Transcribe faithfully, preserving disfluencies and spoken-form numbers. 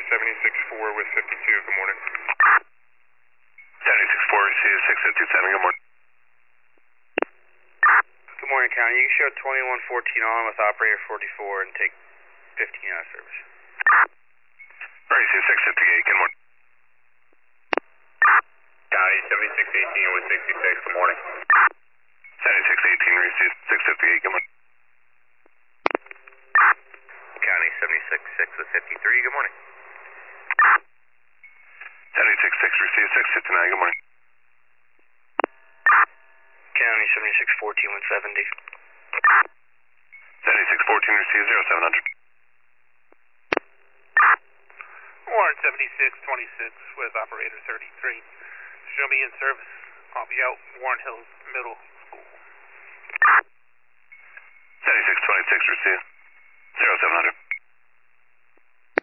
seventy-six four with fifty-two, good morning. seventy-six four, receive six fifty-seven, good morning. Good morning, County. You can show twenty-one fourteen on with operator forty-four and take fifteen out of service. Receive six fifty-eight, good morning. County seventy-six eighteen with sixty-six, good morning. seventy-six eighteen, receive six fifty-eight, good morning. County seventy-six six with fifty-three, good morning. seventy-six six, receive six fifty-nine, good morning. County seventy-six fourteen with seventy. seventy-six fourteen, receive zero seven hundred. Warren seventy-six twenty-six with operator thirty-three. Show me in service. I'll be out Warren Hills Middle School. seventy-six twenty-six, receive zero seven hundred.